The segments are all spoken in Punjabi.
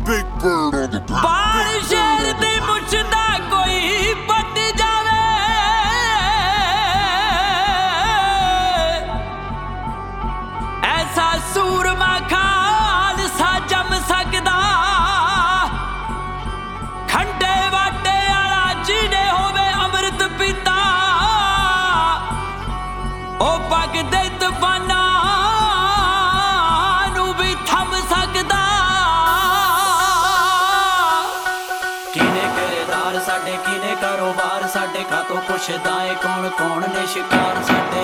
Big Bird on the beat. ਬਾਲ ਸ਼ੇਰ ਦੀ ਮੁੱਛ ਦਾ ਕੋਈ ਪੱਟ ਜਾਵੇ, ਐਸਾ ਸੂਰਮਾ ਖਾਲਸਾ ਜੰਮ ਸਕਦਾ। ਖੰਡੇ ਵਾਟੇ ਵਾਲਾ ਜਿਹਨੇ ਹੋਵੇ ਅੰਮ੍ਰਿਤ ਪੀਤਾ, ਉਹ ਪੱਗ ਦੇ ਤੂਫਾਨਾਂ ਨੂੰ ਵੀ ਥੰਮ ਸਕਦਾ। ਕਿਨੇ ਕਿਰਦਾਰ ਸਾਡੇ, ਕਿਨੇ ਕਾਰੋਬਾਰ ਸਾਡੇ, ਕਾਤੋਂ ਪੁੱਛਦਾ ਏ ਕੌਣ ਕੌਣ ਨੇ ਸ਼ਿਕਾਰ ਸਾਡੇ।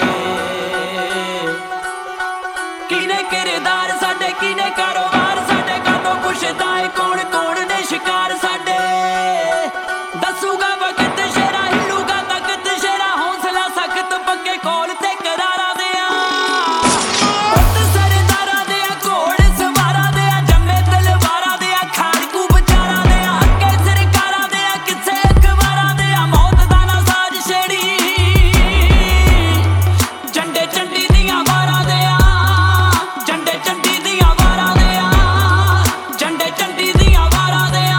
ਕਿਨੇ ਕਿਰਦਾਰ ਸਾਡੇ, ਕਿਨੇ ਕਾਰੋਬਾਰ ਸਾਡੇ, ਕਾਤੋਂ ਪੁੱਛਦਾ ਏ ਕੌਣ ਕੌਣ ਨੇ ਸ਼ਿਕਾਰ ਸਾਡੇ। ਦੱਸੂਗਾ ਵਕਤ ਸ਼ੇਰਾ, ਹਿਲੂਗਾ ਤਖਤ ਸ਼ੇਰਾ, ਹੌਸਲਾ ਸਖਤ ਪੱਕੇ ਕੋਲ ਤੇ ਕਰਾਰਾਂ ਦਿਆਂ। ਪੁੱਤ ਸਰਦਾਰਾਂ ਦਿਆਂ, ਘੋੜ ਸਵਾਰਾਂ ਦਿਆਂ, ਜੰਮੇ ਤਲਵਾਰਾਂ ਦਿਆਂ, ਖਾੜਕੂ ਵਿਚਾਰਾਂ ਦਿਆਂ, ਅੱਗੇ ਸਰਕਾਰਾਂ ਦਿਆਂ, ਕਿਸੇ ਅਖਬਾਰਾਂ ਦਿਆਂ, ਮੌਤ ਦਾ ਨਾ ਸਾਜ ਛੇੜੀ। ਝੰਡੇ ਝੰਡੀ ਦੀਆਂ ਵਾਰਾਂ ਦਿਆਂ, ਝੰਡੇ ਝੰਡੀ ਦੀਆਂ ਵਾਰਾਂ ਦਿਆਂ, ਝੰਡੇ ਝੰਡੀ ਦੀਆਂ ਵਾਰਾਂ ਦਿਆਂ।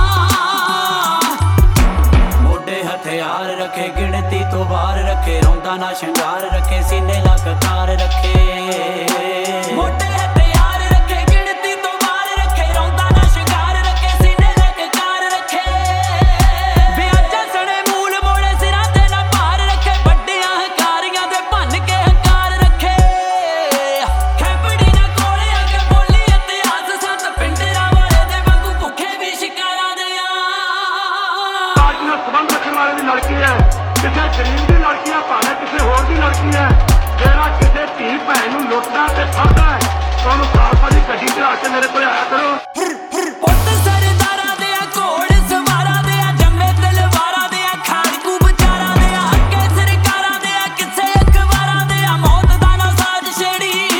ਮੋਢੇ ਹਥਿਆਰ ਰੱਖੇ, ਗਿਣਤੀ ਤੋਂ ਬਾਹਰ ਰੱਖੇ, ਰੌਂਦਾ ਨਾ ਸ਼ਿੰਗਾਰ ਰੱਖੇ, ਸੀਨੇ ਲਾ ਕਤਾਰ ਰੱਖੇ। ਮੋਢੇ ਹਥਿਆਰ ਰੱਖੇ, ਗਿਣਤੀ ਤੋਂ ਬਾਹਰ ਰੱਖੇ, ਰੌਂਦਾ ਨਾ ਸ਼ਿੰਗਾਰ ਰੱਖੇ, ਸੀਨੇ ਲਾ ਕਤਾਰ ਰੱਖੇ। ਵਿਆਜਾਂ ਸਣੇ ਮੂਲ ਮੋੜੇ, ਸਿਰਾਂ ਤੇ ਨਾ ਭਾਰ ਰੱਖੇ, ਵੱਡੀਆਂ ਹੰਕਾਰੀਆਂ ਦੇ ਭੰਨ ਕੇ ਹੰਕਾਰ ਰੱਖੇ। ਖੈਬੜੀ ਨਾ ਕੋਲੇ ਆ ਕੇ ਬੋਲੀ ਇਤਿਹਾਸ, ਸੱਤ ਪਿੰਡਰਾਂ ਵਾਲੇ ਦੇ ਵਾਂਗੂ ਭੁੱਖੇ ਵੀ ਸ਼ਿਕਾਰਾਂ ਦਿਆਂ। आज में संबंध रखने वाले की लड़की है, किसी गरीब की लड़की है, भावे किसी होर की लड़की है। जेड़ा किसी धी भैन नूं लुटदा ते फड़दा है, तो उहनूं खालसा दी गड्डी चढ़ा के मेरे कोल आया करो। ਪੁੱਤ ਸਰਦਾਰਾਂ ਦਿਆਂ, ਘੋੜ ਸਵਾਰਾਂ ਦਿਆਂ, ਜੰਮੇ ਤਲਵਾਰਾਂ ਦਿਆਂ, ਖਾੜਕੂ ਵਿਚਾਰਾਂ ਦਿਆਂ, ਅੱਗੇ ਸਰਕਾਰਾਂ ਦਿਆਂ, ਕਿਸੇ ਅਖਬਾਰਾਂ ਦਿਆਂ, ਮੌਤ ਦਾ ਨਾ ਸਾਜ ਛੇੜੀ।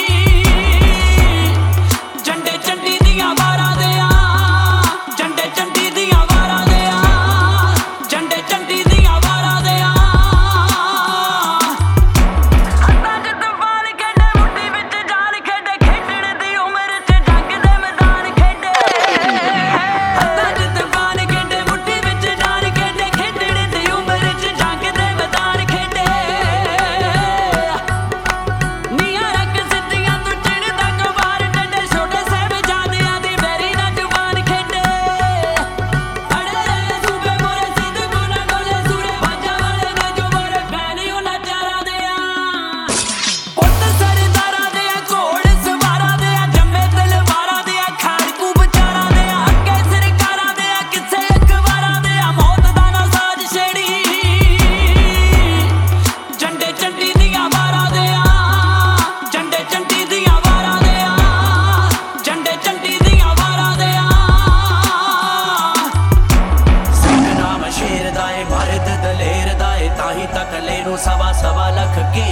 ਝੰਡੇ ਝੰਡੀ ਦੀਆਂ ਵਾਰਾਂ ਦਿਆਂ, ਝੰਡੇ ਝੰਡੀ ਦੀਆਂ ਵਾਰਾਂ ਦਿਆਂ, ਝੰਡੇ ਝੰਡੀ ਦੀਆਂ ਵਾਰਾਂ ਦਿਆਂ। ਹੱਥਾਂ 'ਚ ਤੂਫਾਨ ਖੇਡੇ, ਮੁੱਠੀ ਵਿੱਚ ਜਾਨ ਖੇਡੇ, ਖੇਡਣ ਦੀ ਉਮਰ 'ਚ ਜੰਗ ਦੇ ਮੈਦਾਨ ਖੇਡੇ। ਹੱਥਾਂ 'ਚ ਤੂਫਾਨ ਖੇਡੇ, ਮੁੱਠੀ ਵਿੱਚ ਜਾਨ ਖੇਡੇ, ਖੇਡਣ ਦੀ ਉਮਰ 'ਚ ਜੰਗ ਦੇ ਮੈਦਾਨ ਖੇਡੇ। ਨੀਹਾਂ ਰੱਖ ਸਿੱਧੀਆਂ ਤੋਂ ਚਿੜਦਾ ਗਵਾਰ ਡੰਡੇ, ਛੋਟੇ ਸਾਹਿਬਜ਼ਾਦਿਆਂ ਦੀ ਵੈਰੀ ਨਾਲ ਜਵਾਨ ਖੇਡੇ। ਅੜੇ ਰਹੇ ਸੂਬੇ ਮੋਰੇ, ਸਿੱਧ ਗੁਨਾ ਡੋਲੇ ਸੂਰੇ, ਬਾਜਾਂ ਵਾਲੇ ਨੇ ਜੋ ਮੋਰੇ ਫੈਨੀ ਉਹਨਾਂ ਚਾਰਾਂ ਦਿਆਂ। ਪੁੱਤ ਸਰਦਾਰਾਂ ਦਿਆਂ, ਘੋੜ ਸਵਾਰਾਂ ਦਿਆਂ, ਜੰਮੇ ਤਲਵਾਰਾਂ ਦਿਆਂ, ਖਾੜਕੂ ਵਿਚਾਰਾਂ ਦਿਆਂ, ਅੱਗੇ ਸਰਕਾਰਾਂ ਦਿਆਂ, ਕਿਸੇ ਅਖਬਾਰਾਂ ਦਿਆਂ, ਮੌਤ ਦਾ ਨਾ ਸਾਜ ਛੇੜੀ। ਝੰਡੇ ਝੰਡੀ ਦੀਆਂ ਵਾਰਾਂ ਦਿਆਂ, ਝੰਡੇ ਝੰਡੀ ਦੀਆਂ ਵਾਰਾਂ ਦਿਆਂ, ਝੰਡੇ ਝੰਡੀ ਦੀਆਂ ਵਾਰਾਂ ਦਿਆਂ। ਸਿੰਘ ਨਾਮ ਸ਼ੇਰ ਦਾ ਏ, ਮਰਦ ਦਲੇਰ ਦਾ ਏ, ਤਾਹੀਂ ਤਕਲੇ ਨੂੰ ਸਵਾ ਸਵਾ ਲੱਖ ਕੀ